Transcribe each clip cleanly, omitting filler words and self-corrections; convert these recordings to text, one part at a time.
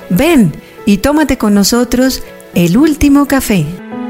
Ven y tómate con nosotros el último café.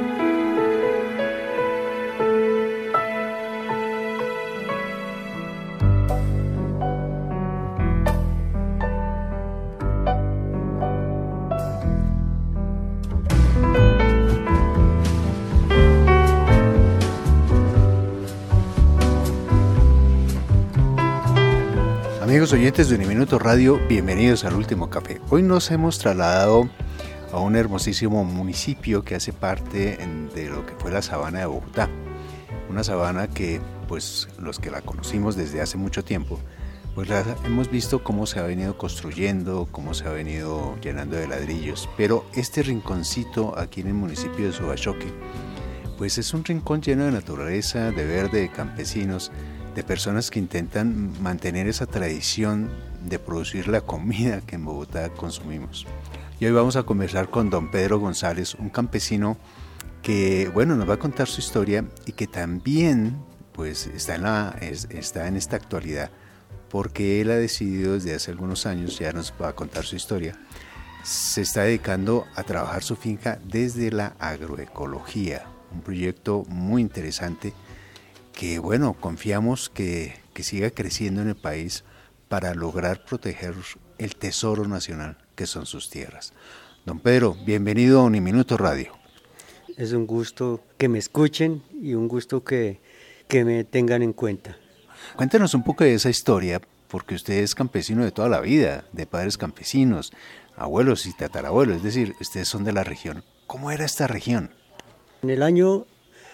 Amigos oyentes de Uniminuto Radio, bienvenidos al Último Café. Hoy nos hemos trasladado a un hermosísimo municipio que hace parte de lo que fue la sabana de Bogotá. Una sabana que, pues, los que la conocimos desde hace mucho tiempo, pues hemos visto cómo se ha venido construyendo, cómo se ha venido llenando de ladrillos. Pero este rinconcito aquí en el municipio de Subachoque, pues es un rincón lleno de naturaleza, de verde, de campesinos, de personas que intentan mantener esa tradición de producir la comida que en Bogotá consumimos. Y hoy vamos a conversar con don Pedro González, un campesino que, bueno, nos va a contar su historia y que también, pues, está en esta actualidad, porque él ha decidido desde hace algunos años, ya nos va a contar su historia, se está dedicando a trabajar su finca desde la agroecología, un proyecto muy interesante que, bueno, confiamos que siga creciendo en el país para lograr proteger el tesoro nacional que son sus tierras. Don Pedro, bienvenido a Uniminuto Radio. Es un gusto que me escuchen y un gusto que me tengan en cuenta. Cuéntanos un poco de esa historia, porque usted es campesino de toda la vida, de padres campesinos, abuelos y tatarabuelos, es decir, ustedes son de la región. ¿Cómo era esta región? En el año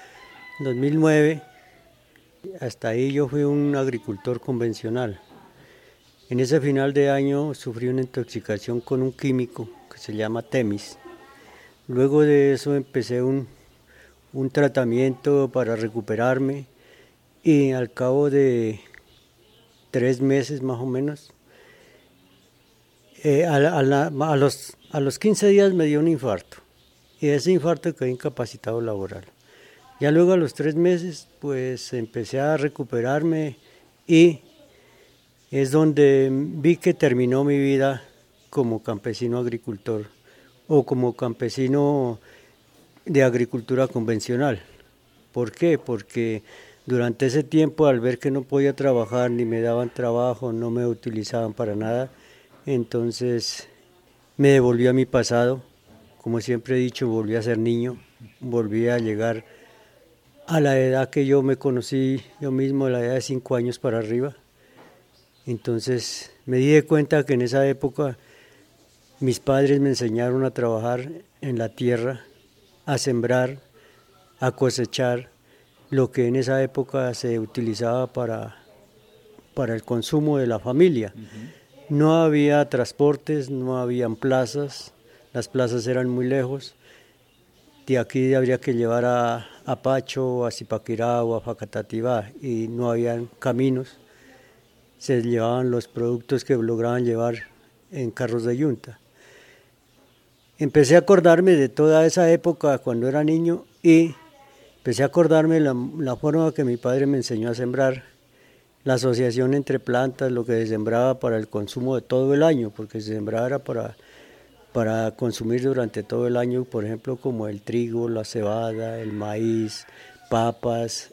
2009, hasta ahí yo fui un agricultor convencional. En ese final de año sufrí una intoxicación con un químico que se llama Temis. Luego de eso empecé un tratamiento para recuperarme y al cabo de 3 meses más o menos, a los 15 días me dio un infarto y de ese infarto quedé incapacitado laboral. Ya luego a los 3 meses pues empecé a recuperarme y es donde vi que terminó mi vida como campesino agricultor o como campesino de agricultura convencional. ¿Por qué? Porque durante ese tiempo, al ver que no podía trabajar, ni me daban trabajo, no me utilizaban para nada, entonces me devolví a mi pasado. Como siempre he dicho, volví a ser niño, volví a llegar a la edad que yo me conocí yo mismo, a la edad de 5 años para arriba. Entonces me di de cuenta que en esa época mis padres me enseñaron a trabajar en la tierra, a sembrar, a cosechar, lo que en esa época se utilizaba para el consumo de la familia. Uh-huh. No había transportes, no habían plazas, las plazas eran muy lejos. De aquí habría que llevar a Pacho, a Zipaquirá o a Facatativá y no habían caminos. Se llevaban los productos que lograban llevar en carros de yunta. Empecé a acordarme de toda esa época cuando era niño y empecé a acordarme la forma que mi padre me enseñó a sembrar, la asociación entre plantas, lo que se sembraba para el consumo de todo el año, porque se sembraba era para consumir durante todo el año, por ejemplo, como el trigo, la cebada, el maíz, papas,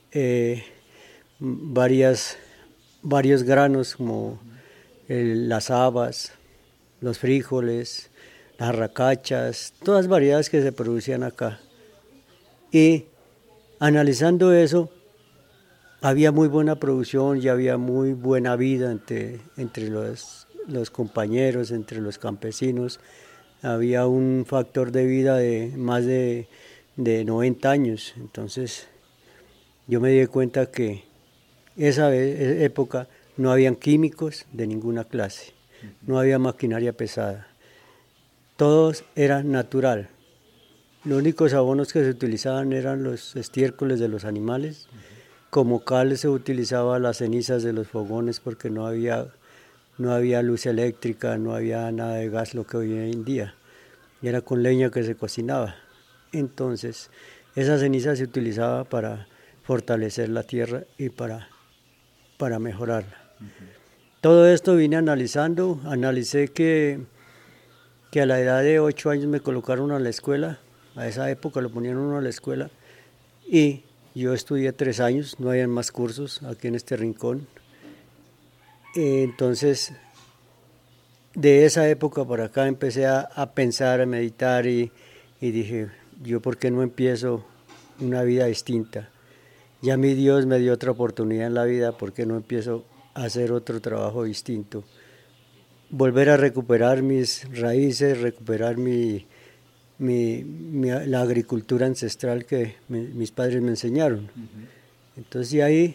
varios granos como las habas, los frijoles, las arracachas, todas variedades que se producían acá. Y analizando eso, había muy buena producción y había muy buena vida entre los compañeros, entre los campesinos. Había un factor de vida de más de 90 años. Entonces yo me di cuenta que esa época no habían químicos de ninguna clase, no había maquinaria pesada, todo era natural. Los únicos abonos que se utilizaban eran los estiércoles de los animales. Como cal se utilizaba las cenizas de los fogones porque no había luz eléctrica, no había nada de gas, lo que hoy en día. Y era con leña que se cocinaba. Entonces, esa ceniza se utilizaba para fortalecer la tierra y para mejorarla. Uh-huh. Todo esto vine analizando, analicé que que a la edad de 8 años me colocaron a la escuela, a esa época lo ponían uno a la escuela, y yo estudié 3 años, no había más cursos aquí en este rincón. Entonces, de esa época para acá empecé a pensar, a meditar y dije, yo por qué no empiezo una vida distinta. Ya mi Dios me dio otra oportunidad en la vida, ¿por qué no empiezo a hacer otro trabajo distinto? Volver a recuperar mis raíces, recuperar la agricultura ancestral que mis padres me enseñaron. Entonces de ahí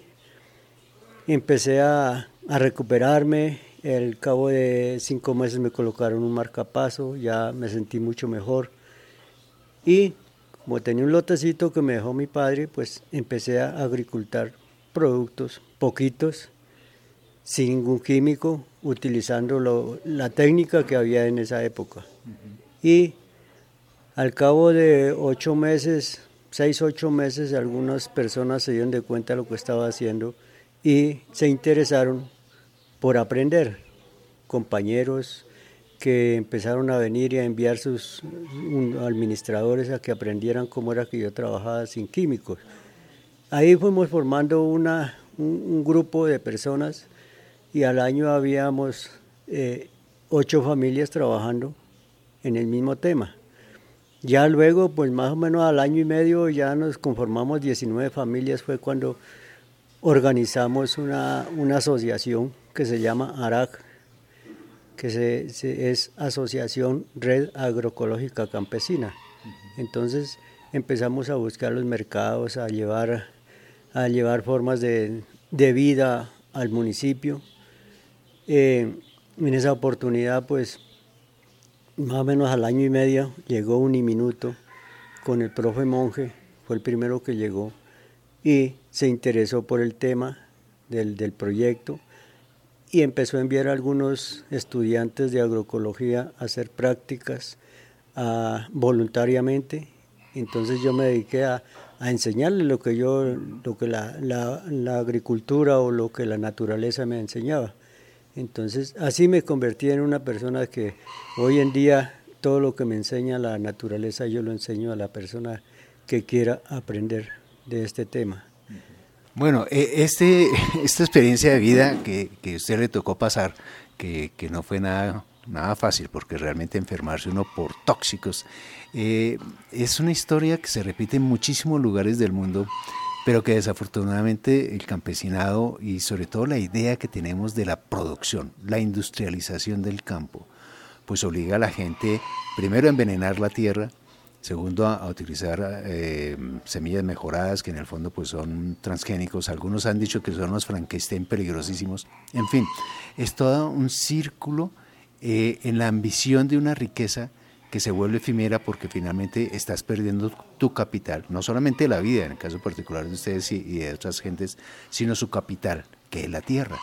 empecé a recuperarme. Al cabo de 5 meses me colocaron un marcapaso, ya me sentí mucho mejor. Y como tenía un lotecito que me dejó mi padre, pues empecé a agricultar productos, poquitos, sin ningún químico, utilizando la técnica que había en esa época. Y al cabo de 8 meses, 6, 8 meses, algunas personas se dieron de cuenta de lo que estaba haciendo y se interesaron por aprender. Compañeros que empezaron a venir y a enviar sus administradores a que aprendieran cómo era que yo trabajaba sin químicos. Ahí fuimos formando un grupo de personas y al año habíamos 8 familias trabajando en el mismo tema. Ya luego, pues más o menos al año y medio ya nos conformamos 19 familias, fue cuando organizamos una asociación que se llama ARAC, que es Asociación Red Agroecológica Campesina. Entonces empezamos a buscar los mercados, a llevar formas de vida al municipio. En esa oportunidad, pues más o menos al año y medio llegó Uniminuto con el profe Monje, fue el primero que llegó y se interesó por el tema del proyecto y empezó a enviar a algunos estudiantes de agroecología a hacer prácticas voluntariamente. Entonces yo me dediqué a enseñarles lo que la agricultura o lo que la naturaleza me enseñaba. Entonces así me convertí en una persona que hoy en día todo lo que me enseña la naturaleza yo lo enseño a la persona que quiera aprender de este tema. Bueno, esta experiencia de vida que a usted le tocó pasar, que no fue nada fácil, porque realmente enfermarse uno por tóxicos, es una historia que se repite en muchísimos lugares del mundo, pero que desafortunadamente el campesinado y sobre todo la idea que tenemos de la producción, la industrialización del campo, pues obliga a la gente primero a envenenar la tierra, segundo, a utilizar semillas mejoradas que en el fondo pues son transgénicos. Algunos han dicho que son los Frankenstein peligrosísimos. En fin, es todo un círculo en la ambición de una riqueza que se vuelve efímera porque finalmente estás perdiendo tu capital. No solamente la vida, en el caso particular de ustedes y de otras gentes, sino su capital, que es la tierra.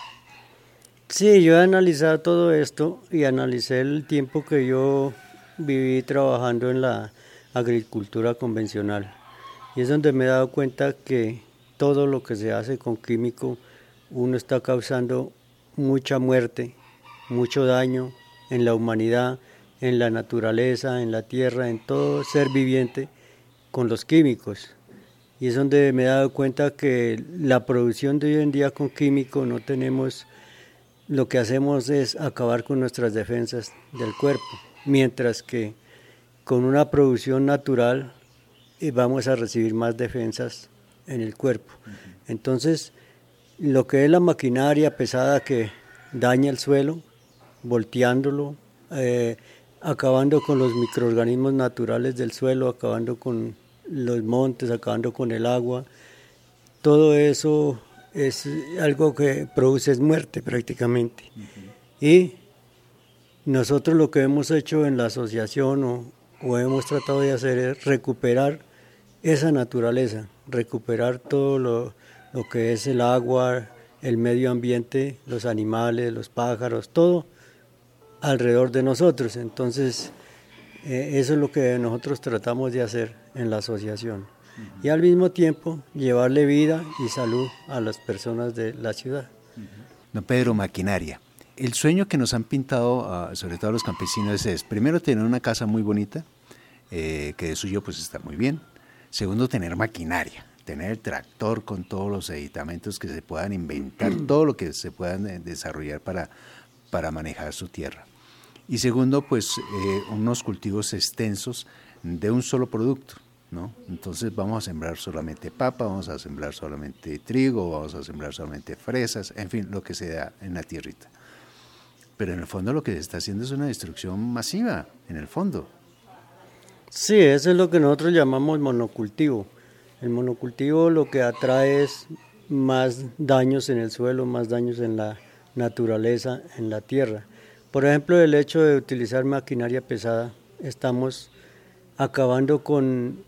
Sí, yo he analizado todo esto y analicé el tiempo que yo viví trabajando en la agricultura convencional y es donde me he dado cuenta que todo lo que se hace con químico uno está causando mucha muerte, mucho daño en la humanidad, en la naturaleza, en la tierra, en todo ser viviente con los químicos. Y es donde me he dado cuenta que la producción de hoy en día con químico no tenemos, lo que hacemos es acabar con nuestras defensas del cuerpo. Mientras que con una producción natural vamos a recibir más defensas en el cuerpo. Entonces, lo que es la maquinaria pesada que daña el suelo, volteándolo, acabando con los microorganismos naturales del suelo, acabando con los montes, acabando con el agua, todo eso es algo que produce muerte prácticamente. Y nosotros lo que hemos hecho en la asociación o hemos tratado de hacer es recuperar esa naturaleza, recuperar todo lo que es el agua, el medio ambiente, los animales, los pájaros, todo alrededor de nosotros. Entonces, eso es lo que nosotros tratamos de hacer en la asociación. Y al mismo tiempo, llevarle vida y salud a las personas de la ciudad. Don Pedro, maquinaria. El sueño que nos han pintado, sobre todo los campesinos, es primero tener una casa muy bonita, que de suyo pues está muy bien. Segundo, tener maquinaria, tener el tractor con todos los aditamentos que se puedan inventar, todo lo que se puedan desarrollar para manejar su tierra. Y segundo, pues unos cultivos extensos de un solo producto, ¿no? Entonces vamos a sembrar solamente papa, vamos a sembrar solamente trigo, vamos a sembrar solamente fresas, en fin, lo que se da en la tierrita. Pero en el fondo lo que se está haciendo es una destrucción masiva, en el fondo. Sí, eso es lo que nosotros llamamos monocultivo. El monocultivo lo que atrae es más daños en el suelo, más daños en la naturaleza, en la tierra. Por ejemplo, el hecho de utilizar maquinaria pesada, estamos acabando con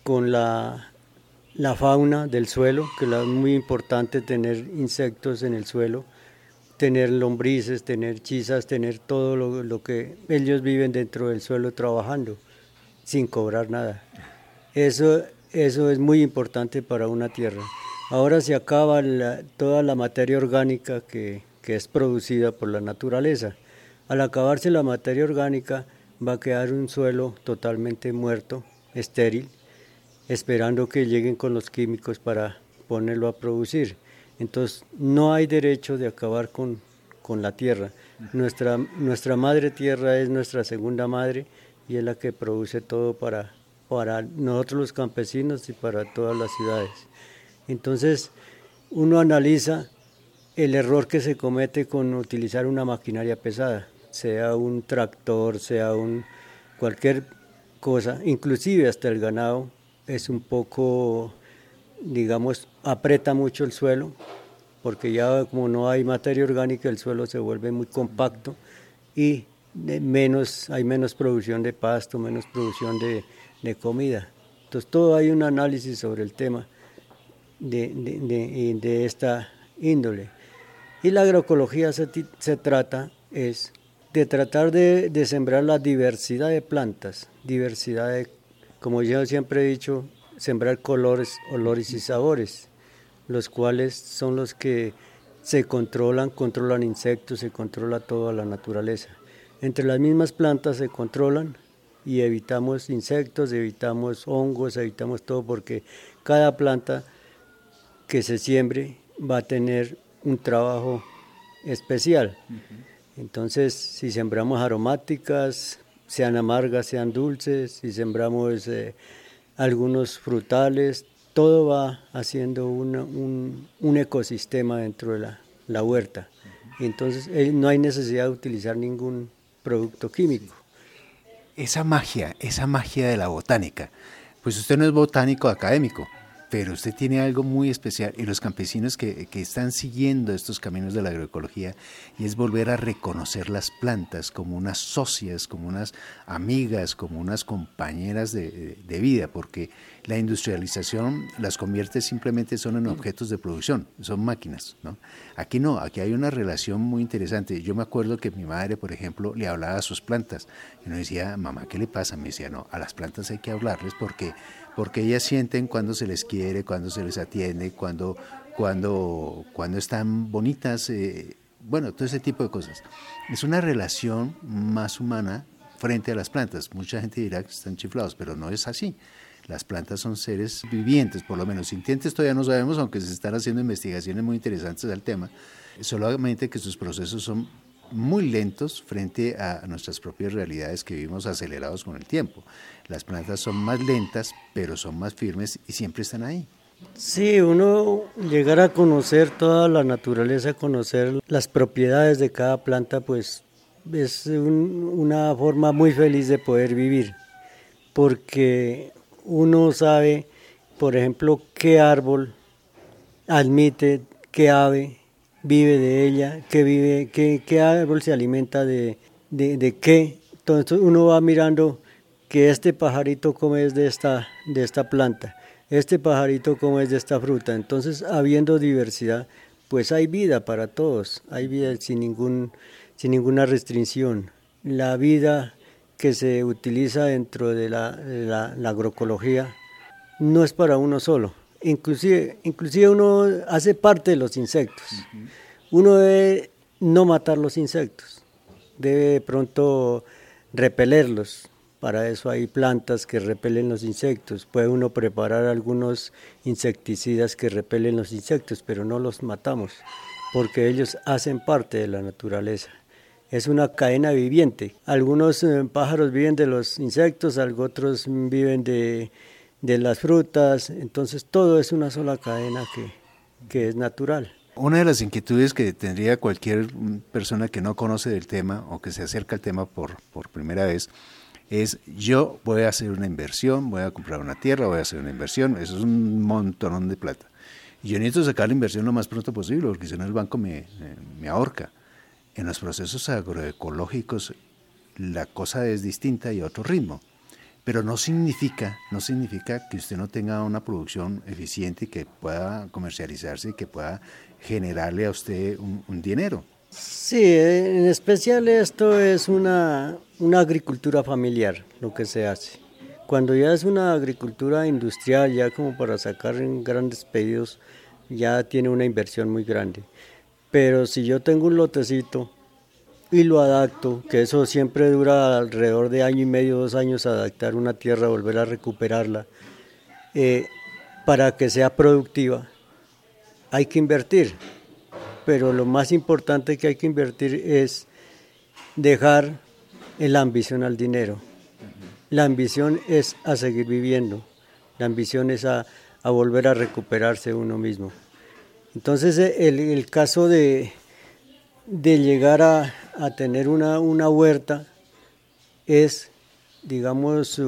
la fauna del suelo, que es muy importante tener insectos en el suelo, tener lombrices, tener chisas, tener todo lo que ellos viven dentro del suelo trabajando, sin cobrar nada. Eso es muy importante para una tierra. Ahora se acaba toda la materia orgánica que es producida por la naturaleza. Al acabarse la materia orgánica va a quedar un suelo totalmente muerto, estéril, esperando que lleguen con los químicos para ponerlo a producir. Entonces no hay derecho de acabar con la tierra. Nuestra madre tierra es nuestra segunda madre y es la que produce todo para nosotros los campesinos y para todas las ciudades. Entonces uno analiza el error que se comete con utilizar una maquinaria pesada, sea un tractor, sea cualquier cosa, inclusive hasta el ganado es un poco, digamos, aprieta mucho el suelo, porque ya como no hay materia orgánica, el suelo se vuelve muy compacto y hay menos producción de pasto, menos producción de comida. Entonces todo hay un análisis sobre el tema de esta índole. Y la agroecología se trata de tratar de sembrar la diversidad de plantas, como yo siempre he dicho, sembrar colores, olores y sabores, los cuales son los que se controlan insectos, se controla toda la naturaleza. Entre las mismas plantas se controlan y evitamos insectos, evitamos hongos, evitamos todo, porque cada planta que se siembre va a tener un trabajo especial. Entonces, si sembramos aromáticas, sean amargas, sean dulces, si sembramos algunos frutales, todo va haciendo un ecosistema dentro de la huerta. Entonces, no hay necesidad de utilizar ningún producto químico. Esa magia de la botánica, pues usted no es botánico académico, pero usted tiene algo muy especial, y los campesinos que están siguiendo estos caminos de la agroecología, y es volver a reconocer las plantas como unas socias, como unas amigas, como unas compañeras de vida, porque la industrialización las convierte simplemente son en objetos de producción, son máquinas, ¿no? Aquí no, aquí hay una relación muy interesante. Yo me acuerdo que mi madre, por ejemplo, le hablaba a sus plantas, y no decía, mamá, ¿qué le pasa? Me decía, no, a las plantas hay que hablarles porque ellas sienten cuando se les quiere, cuando se les atiende, cuando están bonitas, bueno, todo ese tipo de cosas. Es una relación más humana frente a las plantas. Mucha gente dirá que están chiflados, pero no es así. Las plantas son seres vivientes, por lo menos sintientes todavía no sabemos, aunque se están haciendo investigaciones muy interesantes al tema, solamente que sus procesos son muy lentos frente a nuestras propias realidades que vivimos acelerados con el tiempo. Las plantas son más lentas, pero son más firmes y siempre están ahí. Sí, uno llegar a conocer toda la naturaleza, conocer las propiedades de cada planta, pues es una forma muy feliz de poder vivir, porque uno sabe, por ejemplo, qué árbol admite, qué ave vive de ella, qué árbol se alimenta de qué. Entonces uno va mirando que este pajarito come es de esta planta, este pajarito come es de esta fruta. Entonces, habiendo diversidad, pues hay vida para todos, hay vida sin ninguna restricción. La vida que se utiliza dentro de la agroecología no es para uno solo. Inclusive uno hace parte de los insectos. Uno debe no matar los insectos, debe de pronto repelerlos. Para eso hay plantas que repelen los insectos. Puede uno preparar algunos insecticidas que repelen los insectos, pero no los matamos, porque ellos hacen parte de la naturaleza. Es una cadena viviente. Algunos pájaros viven de los insectos, otros viven de las frutas, entonces todo es una sola cadena que es natural. Una de las inquietudes que tendría cualquier persona que no conoce del tema o que se acerca al tema por primera vez es: yo voy a hacer una inversión, voy a comprar una tierra, voy a hacer una inversión, eso es un montonón de plata. Y yo necesito sacar la inversión lo más pronto posible, porque si no el banco me ahorca. En los procesos agroecológicos la cosa es distinta y a otro ritmo, pero no significa que usted no tenga una producción eficiente y que pueda comercializarse y que pueda generarle a usted un dinero. Sí, en especial esto es una agricultura familiar, lo que se hace. Cuando ya es una agricultura industrial, ya como para sacar en grandes pedidos, ya tiene una inversión muy grande. Pero si yo tengo un lotecito y lo adapto, que eso siempre dura alrededor de 1.5 2 años adaptar una tierra, volver a recuperarla, para que sea productiva, hay que invertir. Pero lo más importante que hay que invertir es dejar la ambición al dinero. La ambición es a seguir viviendo, la ambición es a volver a recuperarse uno mismo. Entonces el caso de llegar a tener una huerta es, digamos,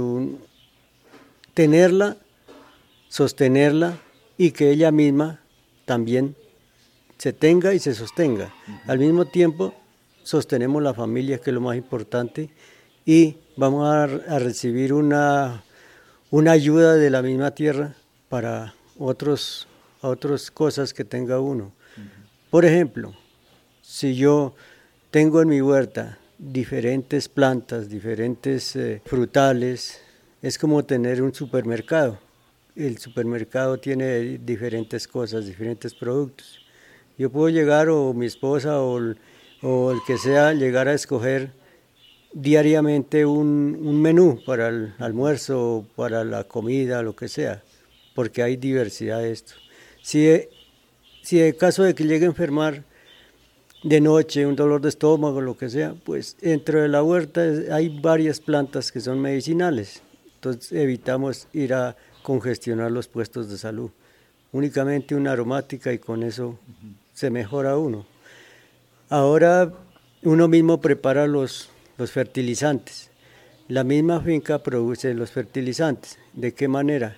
tenerla, sostenerla y que ella misma también se tenga y se sostenga. Al mismo tiempo sostenemos la familia, que es lo más importante, y vamos a recibir una ayuda de la misma tierra para otras cosas que tenga uno. Por ejemplo, si yo tengo en mi huerta diferentes plantas, diferentes frutales, es como tener un supermercado. El supermercado tiene diferentes cosas, diferentes productos. Yo puedo llegar, o mi esposa o el que sea, llegar a escoger diariamente un menú para el almuerzo, para la comida, lo que sea, porque hay diversidad de esto. Si en caso de que llegue a enfermar de noche, un dolor de estómago, lo que sea, pues dentro de la huerta hay varias plantas que son medicinales, entonces evitamos ir a congestionar los puestos de salud. Únicamente una aromática y con eso se mejora uno. Ahora uno mismo prepara los fertilizantes. La misma finca produce los fertilizantes. ¿De qué manera?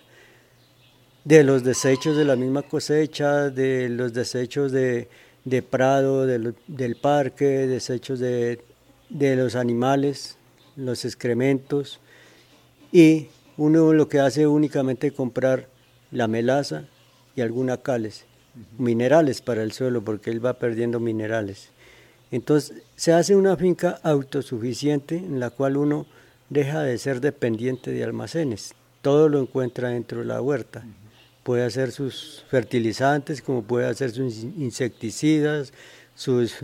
De los desechos de la misma cosecha, de los desechos de prado, del parque, desechos de los animales, los excrementos. Y uno lo que hace únicamente es comprar la melaza y alguna cales, minerales para el suelo, porque él va perdiendo minerales. Entonces se hace una finca autosuficiente en la cual uno deja de ser dependiente de almacenes. Todo lo encuentra dentro de la huerta. Puede hacer sus fertilizantes, como puede hacer sus insecticidas, sus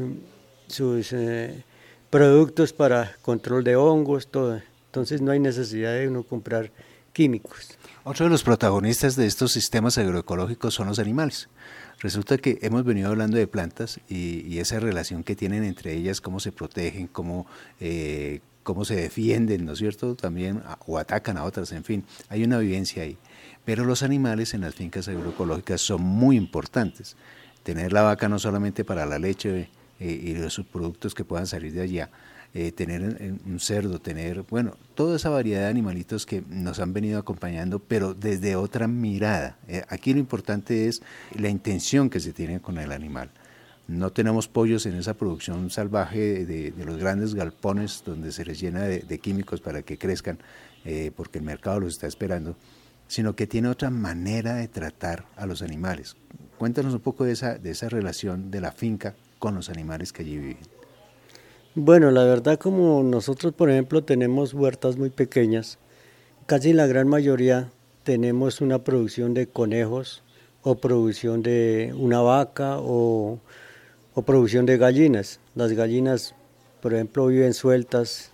productos para control de hongos, todo. Entonces no hay necesidad de uno comprar químicos. Otro de los protagonistas de estos sistemas agroecológicos son los animales. Resulta que hemos venido hablando de plantas y esa relación que tienen entre ellas, cómo se protegen, cómo se defienden, ¿no es cierto? También, o atacan a otras, en fin, hay una vivencia ahí. Pero los animales en las fincas agroecológicas son muy importantes. Tener la vaca no solamente para la leche y los subproductos que puedan salir de allá, tener un cerdo, toda esa variedad de animalitos que nos han venido acompañando, pero desde otra mirada. Aquí lo importante es la intención que se tiene con el animal. No tenemos pollos en esa producción salvaje de los grandes galpones donde se les llena de químicos para que crezcan, porque el mercado los está esperando, sino que tiene otra manera de tratar a los animales. Cuéntanos un poco de esa relación de la finca con los animales que allí viven. Bueno, la verdad, como nosotros, por ejemplo, tenemos huertas muy pequeñas, casi la gran mayoría tenemos una producción de conejos o producción de una vaca o o producción de gallinas. Las gallinas, por ejemplo, viven sueltas,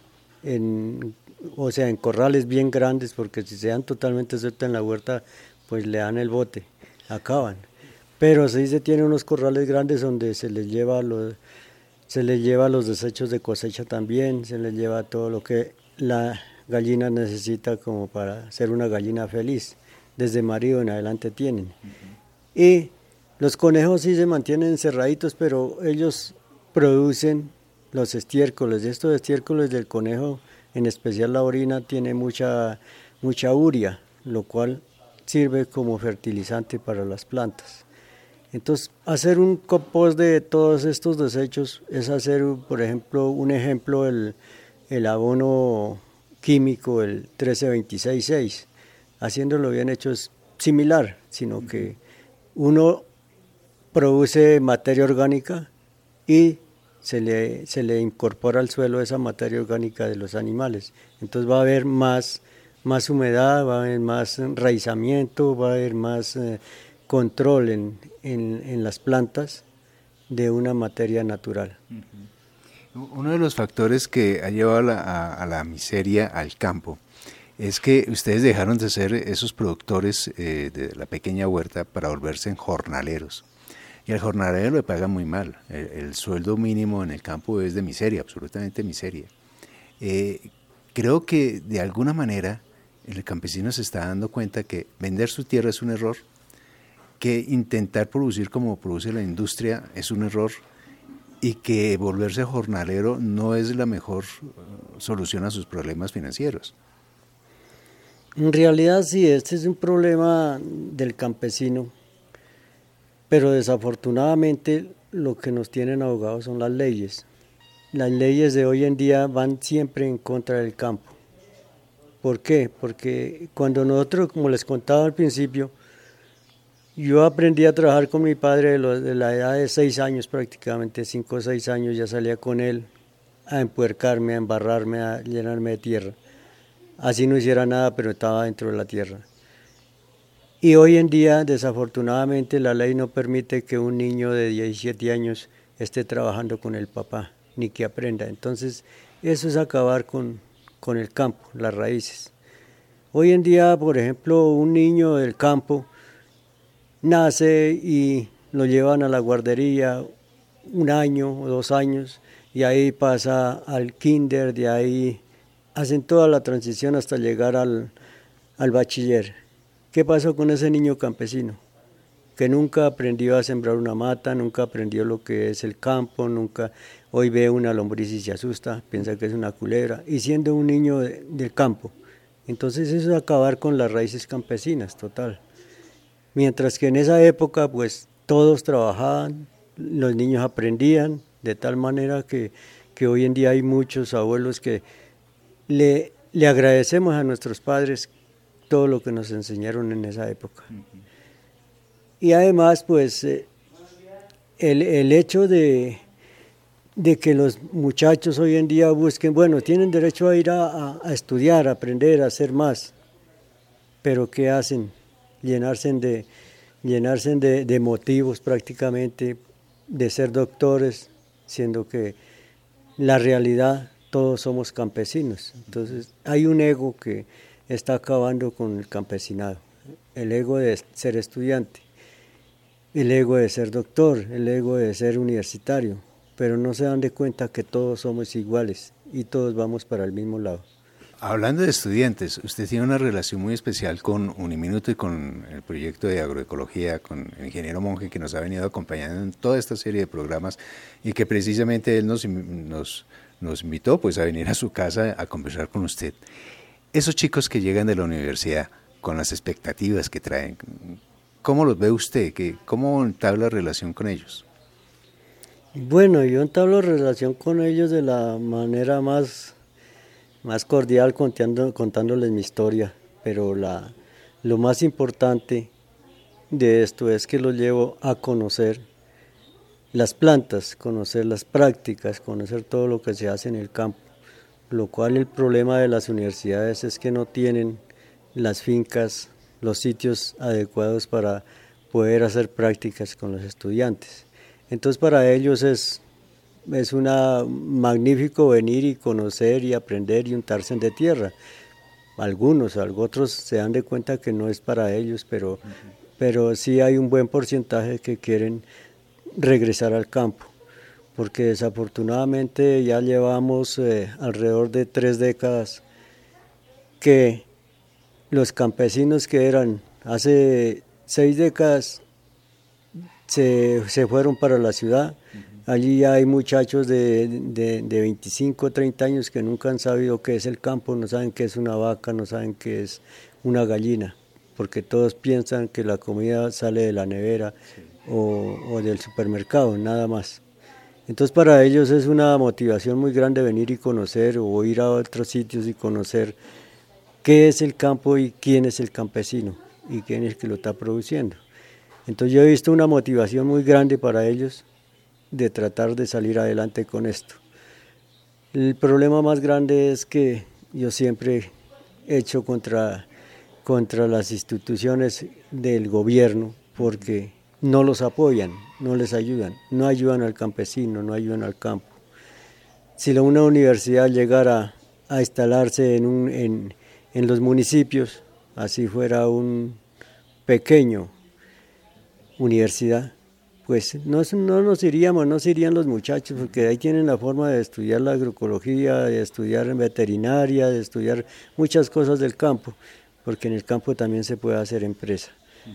o sea, en corrales bien grandes, porque si se dan totalmente sueltas en la huerta, pues le dan el bote, acaban. Pero sí se tienen unos corrales grandes donde se les lleva los desechos de cosecha también, se les lleva todo lo que la gallina necesita como para ser una gallina feliz. Desde marido en adelante tienen. Y los conejos sí se mantienen encerraditos, pero ellos producen los estiércoles. Estos estiércoles del conejo, en especial la orina, tiene mucha urea, lo cual sirve como fertilizante para las plantas. Entonces, hacer un compost de todos estos desechos es hacer, por ejemplo, el abono químico, el 1326.6. Haciéndolo bien hecho es similar, sino que uno produce materia orgánica y se le incorpora al suelo esa materia orgánica de los animales. Entonces va a haber más humedad, va a haber más enraizamiento, va a haber más control en las plantas de una materia natural. Uno de los factores que ha llevado a la miseria al campo es que ustedes dejaron de ser esos productores de la pequeña huerta para volverse en jornaleros. Y al jornalero le pagan muy mal. El sueldo mínimo en el campo es de miseria, absolutamente miseria. Creo que de alguna manera el campesino se está dando cuenta que vender su tierra es un error, que intentar producir como produce la industria es un error y que volverse jornalero no es la mejor solución a sus problemas financieros. En realidad sí, este es un problema del campesino, pero desafortunadamente lo que nos tienen ahogados son las leyes. Las leyes de hoy en día van siempre en contra del campo. ¿Por qué? Porque cuando nosotros, como les contaba al principio, yo aprendí a trabajar con mi padre de la edad de 6 años prácticamente, 5 o 6 años, ya salía con él a empuercarme, a embarrarme, a llenarme de tierra. Así no hiciera nada, pero estaba dentro de la tierra. Y hoy en día, desafortunadamente, la ley no permite que un niño de 17 años esté trabajando con el papá, ni que aprenda. Entonces, eso es acabar con el campo, las raíces. Hoy en día, por ejemplo, un niño del campo nace y lo llevan a la guardería 1 año o 2 años, y ahí pasa al kinder, de ahí hacen toda la transición hasta llegar al bachiller. ¿Qué pasó con ese niño campesino? Que nunca aprendió a sembrar una mata, nunca aprendió lo que es el campo, hoy ve una lombriz y se asusta, piensa que es una culebra, y siendo un niño del campo. Entonces eso es acabar con las raíces campesinas, total. Mientras que en esa época pues todos trabajaban, los niños aprendían, de tal manera que hoy en día hay muchos abuelos que le agradecemos a nuestros padres todo lo que nos enseñaron en esa época. Y además, pues, el hecho de que los muchachos hoy en día busquen, bueno, tienen derecho a ir a estudiar, a aprender, a hacer más, pero ¿qué hacen? Llenarse de motivos prácticamente, de ser doctores, siendo que la realidad todos somos campesinos. Entonces hay un ego que está acabando con el campesinado, el ego de ser estudiante, el ego de ser doctor, el ego de ser universitario, pero no se dan de cuenta que todos somos iguales y todos vamos para el mismo lado. Hablando de estudiantes, usted tiene una relación muy especial con Uniminuto y con el proyecto de agroecología, con el ingeniero Monge, que nos ha venido acompañando en toda esta serie de programas y que precisamente él nos invitó pues a venir a su casa a conversar con usted. Esos chicos que llegan de la universidad con las expectativas que traen, ¿cómo los ve usted? ¿Cómo entabla relación con ellos? Bueno, yo entablo relación con ellos de la manera más cordial, contándoles mi historia, pero lo más importante de esto es que los llevo a conocer las plantas, conocer las prácticas, conocer todo lo que se hace en el campo, lo cual el problema de las universidades es que no tienen las fincas, los sitios adecuados para poder hacer prácticas con los estudiantes. Entonces para ellos es magnífico venir y conocer y aprender y untarse de tierra. Algunos otros se dan de cuenta que no es para ellos, pero sí hay un buen porcentaje que quieren regresar al campo, porque desafortunadamente ya llevamos alrededor de 3 décadas que los campesinos que eran hace 6 décadas se fueron para la ciudad. Allí hay muchachos de 25, 30 años que nunca han sabido qué es el campo, no saben qué es una vaca, no saben qué es una gallina, porque todos piensan que la comida sale de la nevera o del supermercado, nada más. Entonces para ellos es una motivación muy grande venir y conocer o ir a otros sitios y conocer qué es el campo y quién es el campesino y quién es el que lo está produciendo. Entonces yo he visto una motivación muy grande para ellos de tratar de salir adelante con esto. El problema más grande es que yo siempre he hecho contra las instituciones del gobierno porque no los apoyan, no les ayudan, no ayudan al campesino, no ayudan al campo. Si una universidad llegara a instalarse en los municipios, así fuera un pequeño universidad, pues no se irían los muchachos, porque ahí tienen la forma de estudiar la agroecología, de estudiar en veterinaria, de estudiar muchas cosas del campo, porque en el campo también se puede hacer empresa.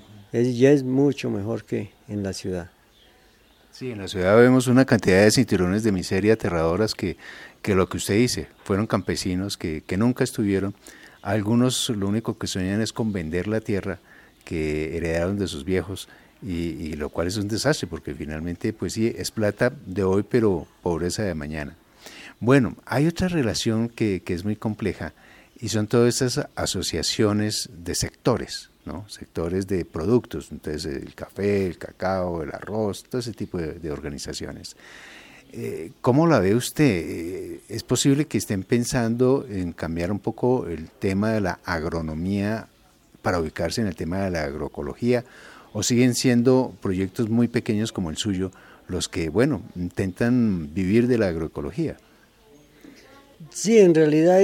Ya es mucho mejor que en la ciudad. Sí, en la ciudad vemos una cantidad de cinturones de miseria aterradoras que lo que usted dice, fueron campesinos que nunca estuvieron. Algunos lo único que sueñan es con vender la tierra que heredaron de sus viejos, y lo cual es un desastre, porque finalmente pues sí, es plata de hoy, pero pobreza de mañana. Bueno, hay otra relación que es muy compleja, y son todas esas asociaciones de sectores, ¿no? Sectores de productos, entonces el café, el cacao, el arroz, todo ese tipo de organizaciones. ¿Cómo la ve usted? ¿Es posible que estén pensando en cambiar un poco el tema de la agronomía para ubicarse en el tema de la agroecología? ¿O siguen siendo proyectos muy pequeños como el suyo los que, bueno, intentan vivir de la agroecología? Sí, en realidad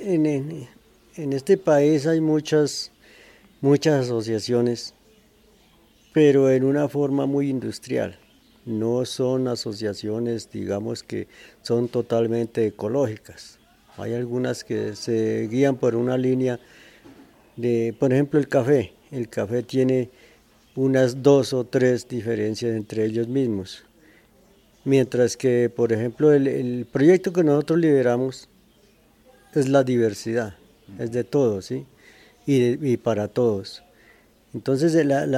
en este país hay muchas asociaciones, pero en una forma muy industrial. No son asociaciones, digamos, que son totalmente ecológicas. Hay algunas que se guían por una línea de, por ejemplo, el café. El café tiene unas 2 o 3 diferencias entre ellos mismos. Mientras que, por ejemplo, el proyecto que nosotros lideramos es la diversidad, es de todos, ¿sí? Y para todos. Entonces,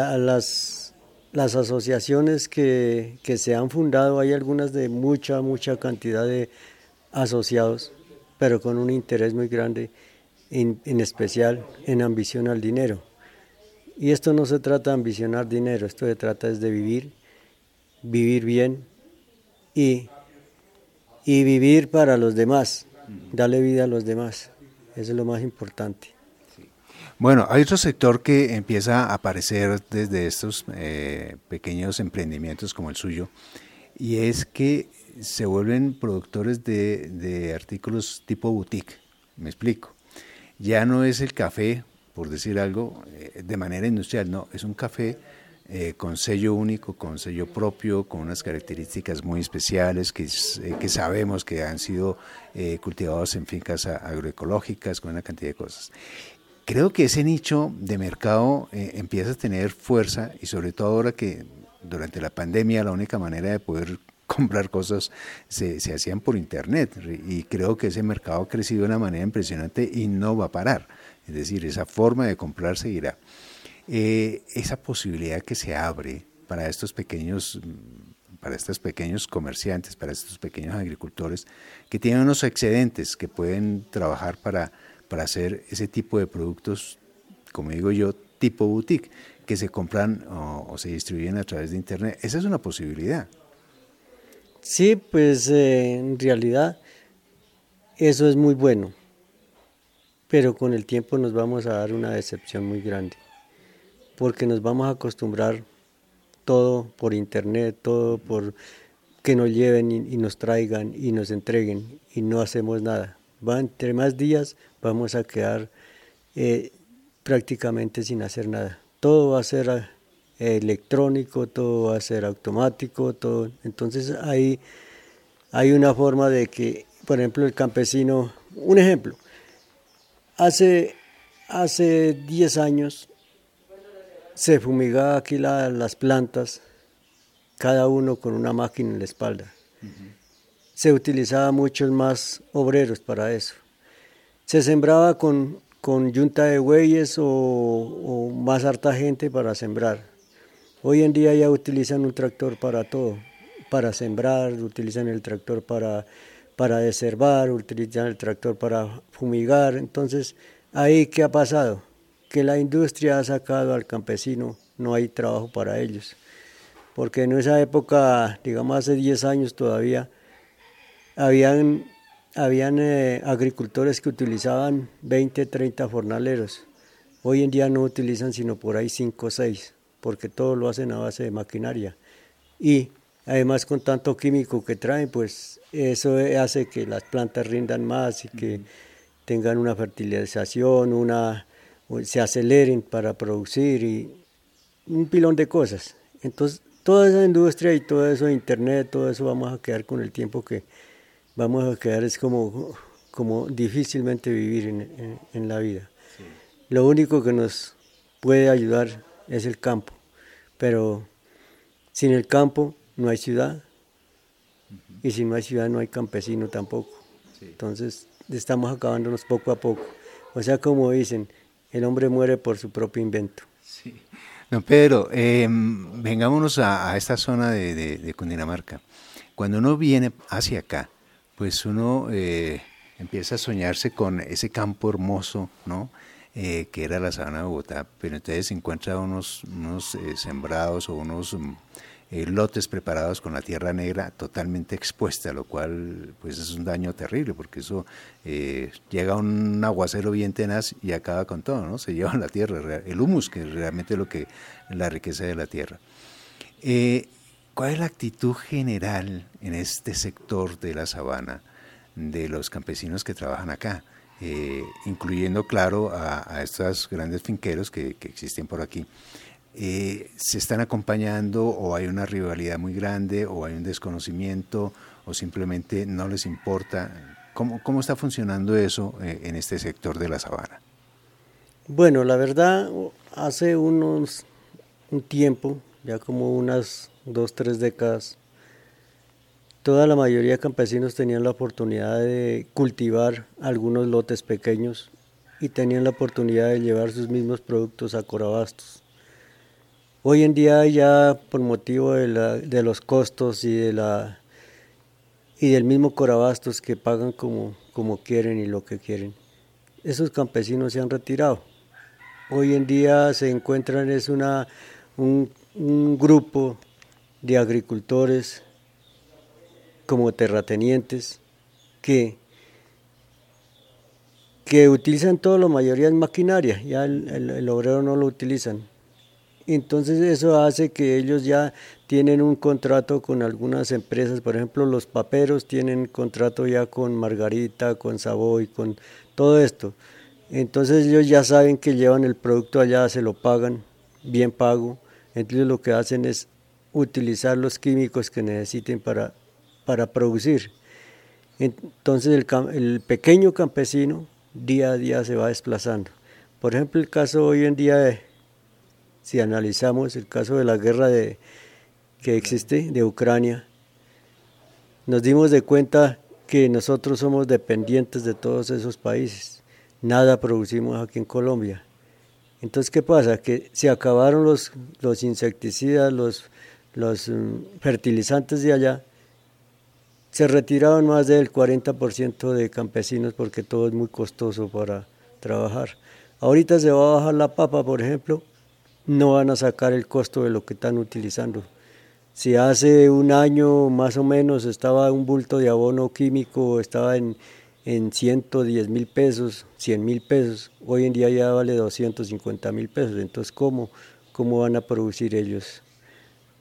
las asociaciones que se han fundado, hay algunas de mucha cantidad de asociados, pero con un interés muy grande, en especial en ambición al dinero. Y esto no se trata de ambicionar dinero, esto se trata es de vivir bien y vivir para los demás, darle vida a los demás, eso es lo más importante. Bueno, hay otro sector que empieza a aparecer desde estos pequeños emprendimientos como el suyo, y es que se vuelven productores de artículos tipo boutique. Me explico. Ya no es el café, por decir algo, de manera industrial, no, es un café con sello único, con sello propio, con unas características muy especiales que sabemos que han sido cultivados en fincas agroecológicas, con una cantidad de cosas. Creo que ese nicho de mercado empieza a tener fuerza, y sobre todo ahora que durante la pandemia la única manera de poder comprar cosas se hacían por internet, y creo que ese mercado ha crecido de una manera impresionante y no va a parar. Es decir, esa forma de comprar seguirá. Esa posibilidad que se abre para estos pequeños comerciantes, para estos pequeños agricultores que tienen unos excedentes que pueden trabajar para hacer ese tipo de productos, como digo yo, tipo boutique, que se compran o se distribuyen a través de internet. Esa es una posibilidad. Sí, pues en realidad eso es muy bueno, pero con el tiempo nos vamos a dar una decepción muy grande, porque nos vamos a acostumbrar todo por internet, todo por que nos lleven y nos traigan y nos entreguen y no hacemos nada. Entre más días vamos a quedar prácticamente sin hacer nada. Todo va a ser electrónico, todo va a ser automático, todo. Entonces hay una forma de que, por ejemplo, el campesino, un ejemplo, hace 10 años se fumigaba aquí las plantas, cada uno con una máquina en la espalda. Se utilizaba muchos más obreros para eso. Se sembraba con yunta de bueyes o más harta gente para sembrar. Hoy en día ya utilizan un tractor para todo, para sembrar, utilizan el tractor para desherbar, utilizan el tractor para fumigar. Entonces, ¿ahí qué ha pasado? Que la industria ha sacado al campesino, no hay trabajo para ellos. Porque en esa época, digamos hace 10 años todavía, habían agricultores que utilizaban 20, 30 jornaleros. Hoy en día no utilizan sino por ahí 5 o 6, porque todo lo hacen a base de maquinaria. Y además con tanto químico que traen, pues eso hace que las plantas rindan más y que tengan una fertilización, se aceleren para producir y un pilón de cosas. Entonces, toda esa industria y todo eso de internet, todo eso vamos a quedar con el tiempo que vamos a quedar, es como difícilmente vivir en la vida. Sí. Lo único que nos puede ayudar es el campo, pero sin el campo no hay ciudad, y si no hay ciudad no hay campesino tampoco. Sí. Entonces estamos acabándonos poco a poco. O sea, como dicen, el hombre muere por su propio invento. Sí. Don Pedro, vengámonos a esta zona de Cundinamarca. Cuando uno viene hacia acá, pues uno empieza a soñarse con ese campo hermoso, ¿no? Que era la sabana de Bogotá, pero entonces se encuentra unos sembrados o unos lotes preparados con la tierra negra totalmente expuesta, lo cual pues es un daño terrible, porque eso llega un aguacero bien tenaz y acaba con todo, ¿no? Se lleva la tierra, el humus, que es realmente la riqueza de la tierra. ¿Cuál es la actitud general en este sector de la sabana de los campesinos que trabajan acá? Incluyendo, claro, a estos grandes finqueros que existen por aquí. ¿Se están acompañando o hay una rivalidad muy grande o hay un desconocimiento o simplemente no les importa? ¿Cómo está funcionando eso en este sector de la sabana? Bueno, la verdad, hace un tiempo, ya como unas 2, 3 décadas, toda la mayoría de campesinos tenían la oportunidad de cultivar algunos lotes pequeños y tenían la oportunidad de llevar sus mismos productos a Corabastos. Hoy en día ya por motivo de los costos y del mismo Corabastos que pagan como quieren y lo que quieren, esos campesinos se han retirado. Hoy en día se encuentran un grupo de agricultores como terratenientes que utilizan todo, la mayoría en maquinaria, ya el obrero no lo utilizan. Entonces eso hace que ellos ya tienen un contrato con algunas empresas, por ejemplo los paperos tienen contrato ya con Margarita, con Savoy, con todo esto. Entonces ellos ya saben que llevan el producto allá, se lo pagan, bien pago. Entonces lo que hacen es utilizar los químicos que necesiten para producir. Entonces el pequeño campesino día a día se va desplazando. Por ejemplo, el caso hoy en día, si analizamos el caso de la guerra que existe de Ucrania, nos dimos de cuenta que nosotros somos dependientes de todos esos países. Nada producimos aquí en Colombia. Entonces, ¿qué pasa? Que se acabaron los insecticidas, los fertilizantes de allá, se retiraron más del 40% de campesinos porque todo es muy costoso para trabajar. Ahorita se va a bajar la papa, por ejemplo, no van a sacar el costo de lo que están utilizando. Si hace un año más o menos estaba un bulto de abono químico, estaba en 110.000 pesos, 100.000 pesos, hoy en día ya vale 250.000 pesos, entonces ¿cómo van a producir ellos?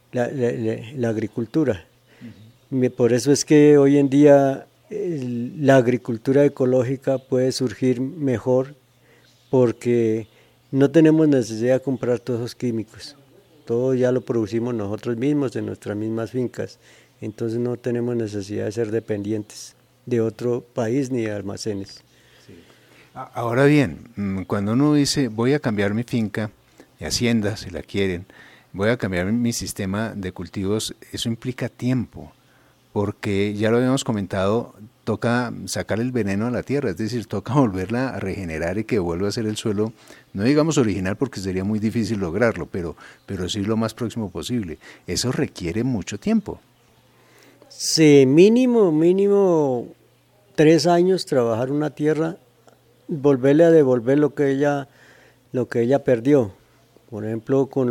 la agricultura. Por eso es que hoy en día la agricultura ecológica puede surgir mejor, porque no tenemos necesidad de comprar todos esos químicos. Todo ya lo producimos nosotros mismos en nuestras mismas fincas. Entonces no tenemos necesidad de ser dependientes de otro país ni de almacenes. Ahora bien, cuando uno dice voy a cambiar mi finca de hacienda, si la quieren, voy a cambiar mi sistema de cultivos, eso implica tiempo, porque ya lo habíamos comentado, toca sacar el veneno a la tierra, es decir, toca volverla a regenerar y que vuelva a ser el suelo, no digamos original porque sería muy difícil lograrlo, pero sí lo más próximo posible. Eso requiere mucho tiempo. Sí, mínimo 3 años trabajar una tierra, volverle a devolver lo que ella perdió. Por ejemplo, con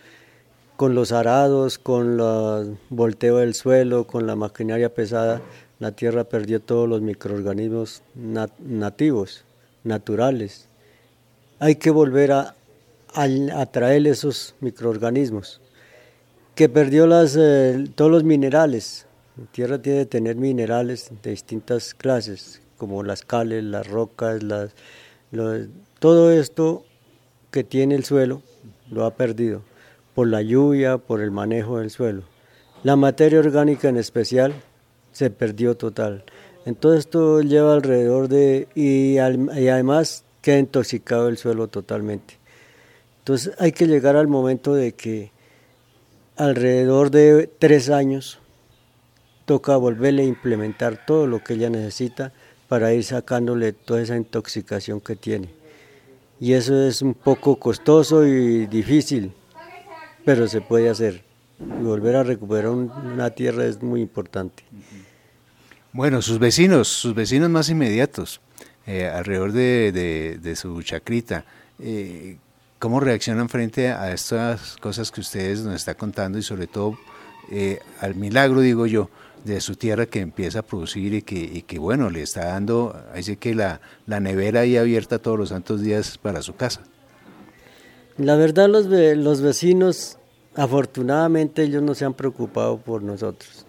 los arados, con el volteo del suelo, con la maquinaria pesada, la tierra perdió todos los microorganismos nativos, naturales. Hay que volver a traer esos microorganismos. Que perdió todos los minerales. La tierra tiene que tener minerales de distintas clases, como las cales, las rocas, todo esto que tiene el suelo lo ha perdido por la lluvia, por el manejo del suelo. La materia orgánica en especial se perdió total. Entonces esto lleva alrededor y además queda intoxicado el suelo totalmente. Entonces hay que llegar al momento de que alrededor de 3 años toca volverle a implementar todo lo que ella necesita para ir sacándole toda esa intoxicación que tiene. Y eso es un poco costoso y difícil, pero se puede hacer. Y volver a recuperar una tierra es muy importante. Bueno, sus vecinos más inmediatos, alrededor de su chacrita, ¿cómo reaccionan frente a estas cosas que ustedes nos están contando y sobre todo al milagro, digo yo, de su tierra que empieza a producir y que bueno, le está dando, así que la nevera ahí abierta todos los santos días para su casa? La verdad, los vecinos, afortunadamente, ellos no se han preocupado por nosotros.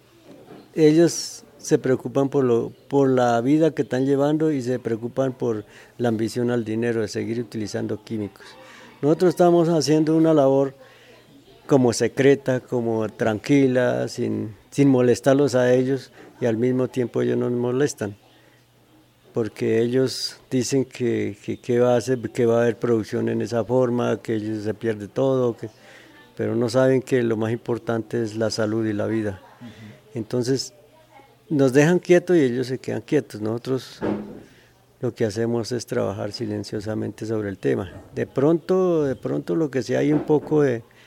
Ellos se preocupan por la vida que están llevando y se preocupan por la ambición al dinero de seguir utilizando químicos. Nosotros estamos haciendo una labor como secreta, como tranquila, sin molestarlos a ellos, y al mismo tiempo ellos nos molestan, porque ellos dicen que va a hacer, que va a haber producción en esa forma, que ellos se pierde todo, pero no saben que lo más importante es la salud y la vida. Entonces nos dejan quietos y ellos se quedan quietos. Nosotros lo que hacemos es trabajar silenciosamente sobre el tema. De pronto lo que sí hay un poco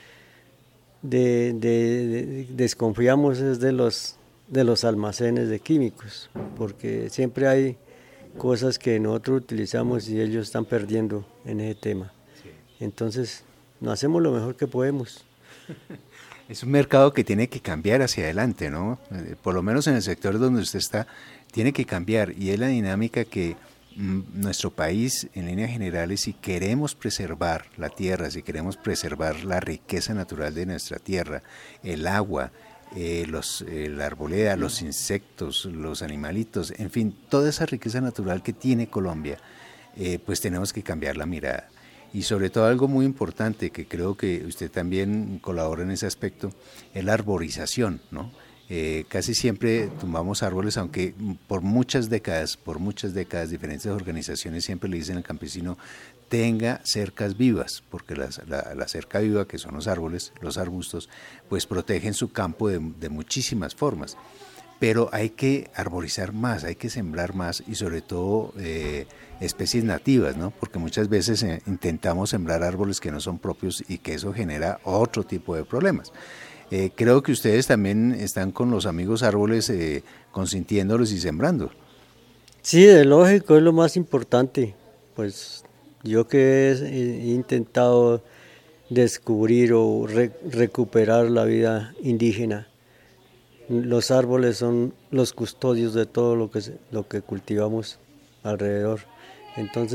desconfiamos es de los almacenes de químicos, porque siempre hay cosas que nosotros utilizamos y ellos están perdiendo en ese tema. Entonces, no hacemos lo mejor que podemos. Es un mercado que tiene que cambiar hacia adelante, ¿no? Por lo menos en el sector donde usted está, tiene que cambiar, y es la dinámica que nuestro país, en líneas generales, si queremos preservar la tierra, si queremos preservar la riqueza natural de nuestra tierra, el agua, la arboleda, los insectos, los animalitos, en fin, toda esa riqueza natural que tiene Colombia, pues tenemos que cambiar la mirada. Y sobre todo algo muy importante, que creo que usted también colabora en ese aspecto, es la arborización, ¿no? Casi siempre tumbamos árboles, aunque por muchas décadas, diferentes organizaciones siempre le dicen al campesino, tenga cercas vivas, porque la cerca viva, que son los árboles, los arbustos, pues protegen su campo de muchísimas formas. Pero hay que arborizar más, hay que sembrar más, y sobre todo especies nativas, ¿no? Porque muchas veces intentamos sembrar árboles que no son propios y que eso genera otro tipo de problemas. Creo que ustedes también están con los amigos árboles consintiéndolos y sembrando. Sí, de lógico, es lo más importante. Pues yo que he intentado descubrir o recuperar la vida indígena, los árboles son los custodios de todo lo que cultivamos alrededor. Entonces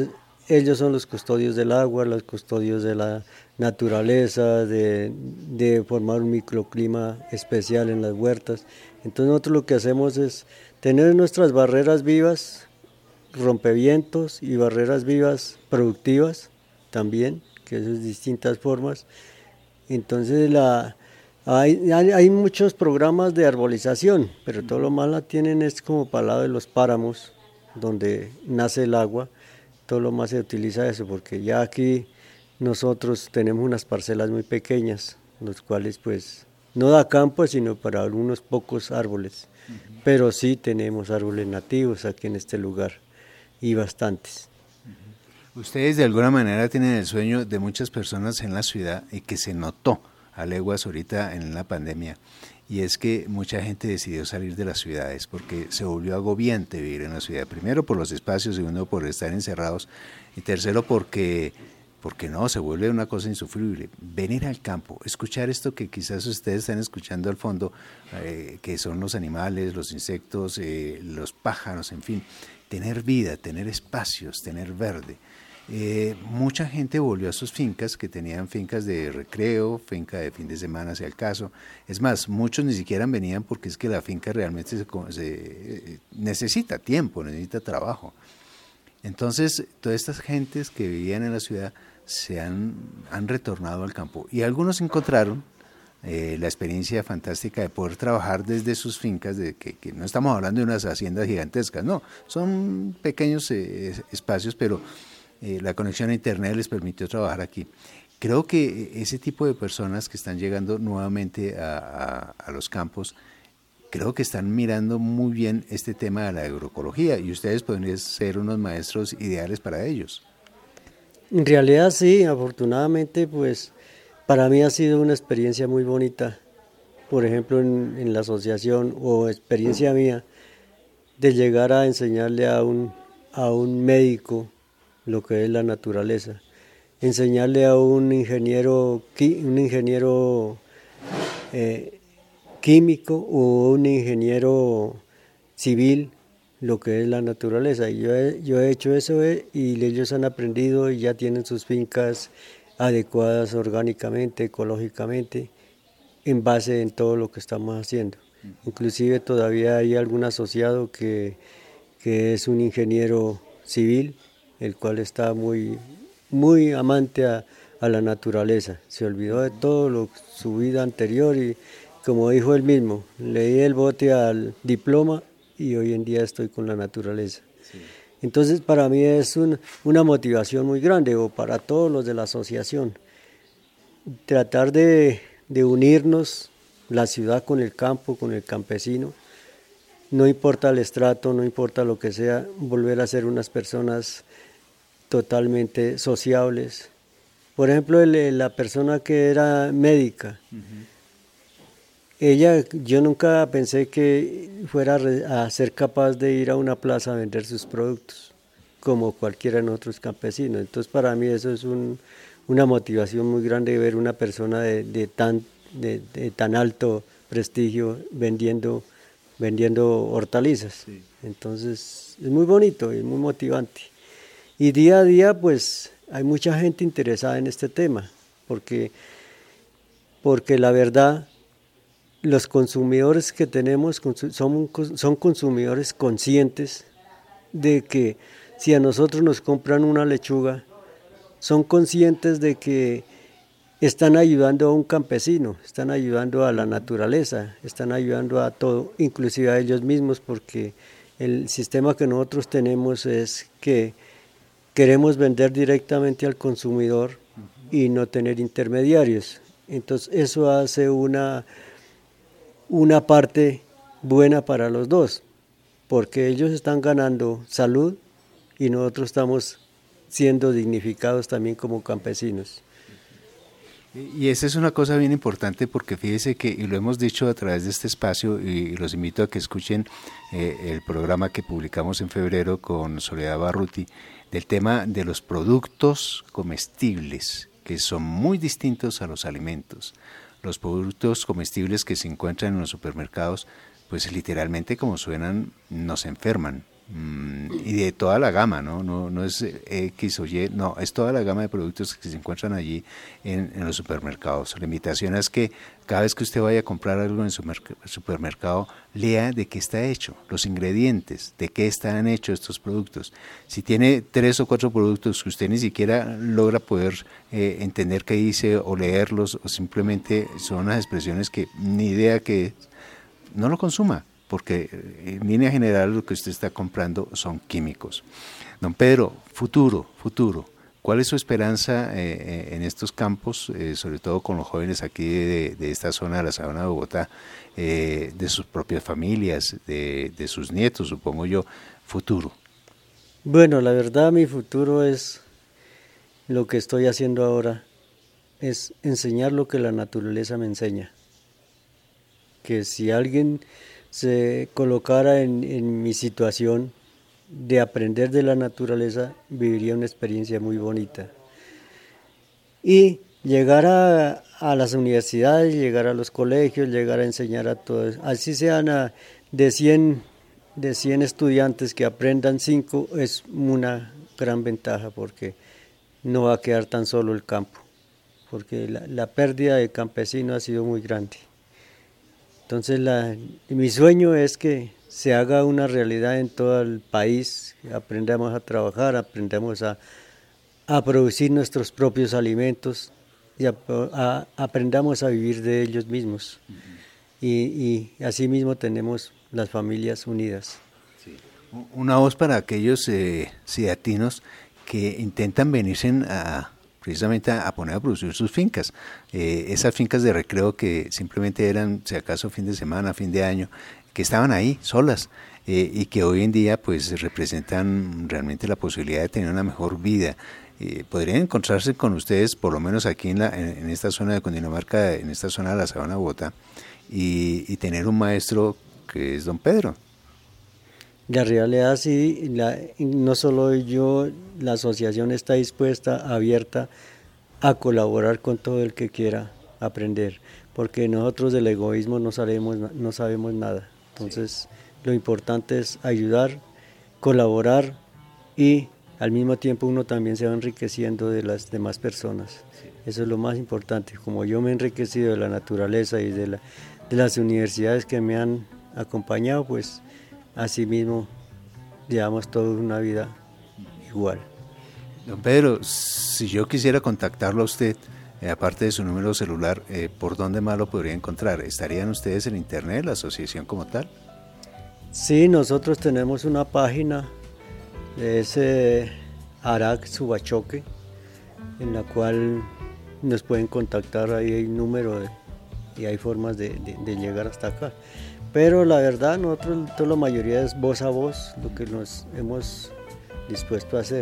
ellos son los custodios del agua, los custodios de la naturaleza, de formar un microclima especial en las huertas. Entonces nosotros lo que hacemos es tener nuestras barreras vivas, rompevientos y barreras vivas productivas también, que esas distintas formas. Entonces hay muchos programas de arbolización, pero todo lo más la tienen es como para el lado de los páramos, donde nace el agua, todo lo más se utiliza eso, porque ya aquí nosotros tenemos unas parcelas muy pequeñas, los cuales pues no da campo, sino para algunos pocos árboles, pero sí tenemos árboles nativos aquí en este lugar, y bastantes. Ustedes de alguna manera tienen el sueño de muchas personas en la ciudad y que se notó a leguas ahorita en la pandemia, y es que mucha gente decidió salir de las ciudades porque se volvió agobiante vivir en la ciudad, primero por los espacios, segundo por estar encerrados y tercero porque no, se vuelve una cosa insufrible. Venir al campo, escuchar esto que quizás ustedes están escuchando al fondo, que son los animales, los insectos, los pájaros, en fin, tener vida, tener espacios, tener verde. Mucha gente volvió a sus fincas, que tenían fincas de recreo, finca de fin de semana, si al caso. Es más, muchos ni siquiera venían porque es que la finca realmente se necesita tiempo, necesita trabajo. Entonces, todas estas gentes que vivían en la ciudad han retornado al campo, y algunos encontraron la experiencia fantástica de poder trabajar desde sus fincas, que no estamos hablando de unas haciendas gigantescas, no, son pequeños espacios, pero la conexión a internet les permitió trabajar aquí. Creo que ese tipo de personas que están llegando nuevamente a los campos, creo que están mirando muy bien este tema de la agroecología, y ustedes podrían ser unos maestros ideales para ellos. En realidad sí, afortunadamente pues para mí ha sido una experiencia muy bonita, por ejemplo en la asociación, o experiencia mía de llegar a enseñarle a un médico lo que es la naturaleza, enseñarle a un ingeniero químico o un ingeniero civil lo que es la naturaleza. Y yo he hecho eso y ellos han aprendido y ya tienen sus fincas adecuadas orgánicamente, ecológicamente, en base en todo lo que estamos haciendo. Inclusive todavía hay algún asociado que es un ingeniero civil, el cual está muy, muy amante a la naturaleza. Se olvidó de todo su vida anterior y, como dijo él mismo, le di el bote al diploma y hoy en día estoy con la naturaleza. Sí. Entonces para mí es una motivación muy grande, o para todos los de la asociación, tratar de unirnos la ciudad con el campo, con el campesino. No importa el estrato, no importa lo que sea, volver a ser unas personas totalmente sociables. Por ejemplo, la persona que era médica, yo nunca pensé que fuera a ser capaz de ir a una plaza a vender sus productos, como cualquiera de nosotros campesinos. Entonces para mí eso es una motivación muy grande, ver una persona de tan alto prestigio vendiendo hortalizas. Sí. Entonces es muy bonito y muy motivante. Y día a día pues hay mucha gente interesada en este tema, porque la verdad los consumidores que tenemos son consumidores conscientes de que si a nosotros nos compran una lechuga, son conscientes de que están ayudando a un campesino, están ayudando a la naturaleza, están ayudando a todo, inclusive a ellos mismos, porque el sistema que nosotros tenemos es que queremos vender directamente al consumidor y no tener intermediarios. Entonces eso hace una parte buena para los dos, porque ellos están ganando salud y nosotros estamos siendo dignificados también como campesinos. Y esa es una cosa bien importante, porque fíjese que, y lo hemos dicho a través de este espacio, y los invito a que escuchen el programa que publicamos en febrero con Soledad Barruti, del tema de los productos comestibles, que son muy distintos a los alimentos. Los productos comestibles que se encuentran en los supermercados, pues literalmente, como suenan, nos enferman. y de toda la gama, no es X o Y, no, es toda la gama de productos que se encuentran allí en los supermercados. La invitación es que cada vez que usted vaya a comprar algo en su supermercado, lea de qué está hecho, los ingredientes, de qué están hechos estos productos. Si tiene 3 o 4 productos que usted ni siquiera logra poder entender qué dice o leerlos, o simplemente son unas expresiones que ni idea que no lo consuma, porque en línea general lo que usted está comprando son químicos. Don Pedro, futuro, ¿cuál es su esperanza en estos campos, sobre todo con los jóvenes aquí de esta zona de la Sabana de Bogotá, de sus propias familias, de sus nietos, supongo yo, futuro? Bueno, la verdad mi futuro es lo que estoy haciendo ahora, es enseñar lo que la naturaleza me enseña. Que si alguien se colocara en mi situación de aprender de la naturaleza, viviría una experiencia muy bonita. Y llegar a las universidades, llegar a los colegios, llegar a enseñar a todos, así sean de 100 estudiantes que aprendan 5, es una gran ventaja, porque no va a quedar tan solo el campo, porque la pérdida de campesinos ha sido muy grande. Entonces mi sueño es que se haga una realidad en todo el país, aprendamos a trabajar, aprendamos a producir nuestros propios alimentos y aprendamos a vivir de ellos mismos. Y así mismo tenemos las familias unidas. Sí. Una voz para aquellos ciudadanos que intentan venirse precisamente a poner a producir sus fincas, esas fincas de recreo que simplemente eran, si acaso, fin de semana, fin de año, que estaban ahí solas y que hoy en día pues representan realmente la posibilidad de tener una mejor vida. Podrían encontrarse con ustedes, por lo menos aquí en esta zona de Cundinamarca, en esta zona de la Sabana de Bogotá, y tener un maestro que es don Pedro. La realidad sí, no solo yo, la asociación está dispuesta, abierta a colaborar con todo el que quiera aprender, porque nosotros del egoísmo no sabemos nada. Entonces, lo importante es ayudar, colaborar, y al mismo tiempo uno también se va enriqueciendo de las demás personas. Eso es lo más importante. Como yo me he enriquecido de la naturaleza y de las universidades que me han acompañado, pues asimismo llevamos toda una vida igual. Don Pedro, si yo quisiera contactarlo a usted, aparte de su número celular, ¿por dónde más lo podría encontrar? ¿Estarían ustedes en internet, la asociación como tal? Sí, nosotros tenemos una página, es Arac Subachoque, en la cual nos pueden contactar, ahí hay un número y hay formas de llegar hasta acá. Pero la verdad, nosotros, toda la mayoría es voz a voz, lo que nos hemos dispuesto a hacer.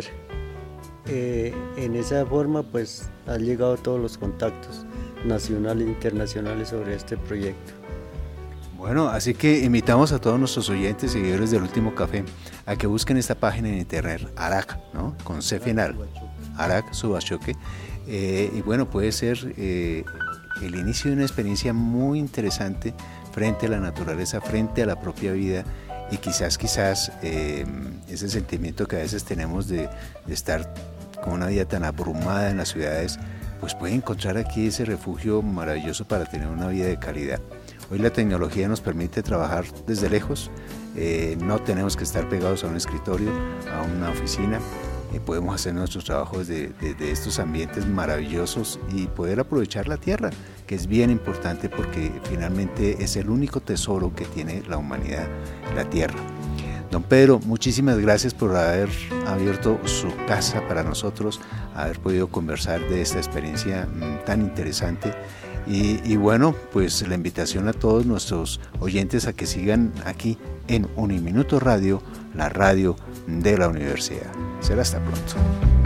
En esa forma, pues, han llegado todos los contactos nacionales e internacionales sobre este proyecto. Bueno, así que invitamos a todos nuestros oyentes y seguidores del Último Café a que busquen esta página en internet, Arac, ¿no? Con C final, Arac Subachoque. Y bueno, puede ser el inicio de una experiencia muy interesante frente a la naturaleza, frente a la propia vida, y quizás ese sentimiento que a veces tenemos de estar con una vida tan abrumada en las ciudades, pues puede encontrar aquí ese refugio maravilloso para tener una vida de calidad. Hoy la tecnología nos permite trabajar desde lejos, no tenemos que estar pegados a un escritorio, a una oficina, podemos hacer nuestros trabajos de estos ambientes maravillosos y poder aprovechar la tierra, que es bien importante porque finalmente es el único tesoro que tiene la humanidad, la tierra. Don Pedro, muchísimas gracias por haber abierto su casa para nosotros, haber podido conversar de esta experiencia tan interesante. Y bueno, pues la invitación a todos nuestros oyentes a que sigan aquí en Uniminuto Radio, la radio de la universidad. Será hasta pronto.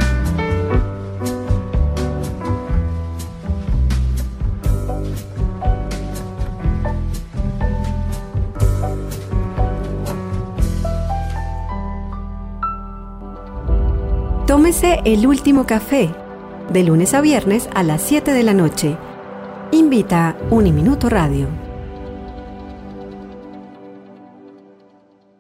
Tómese el último café, de lunes a viernes a las 7 de la noche. Invita Uniminuto Radio.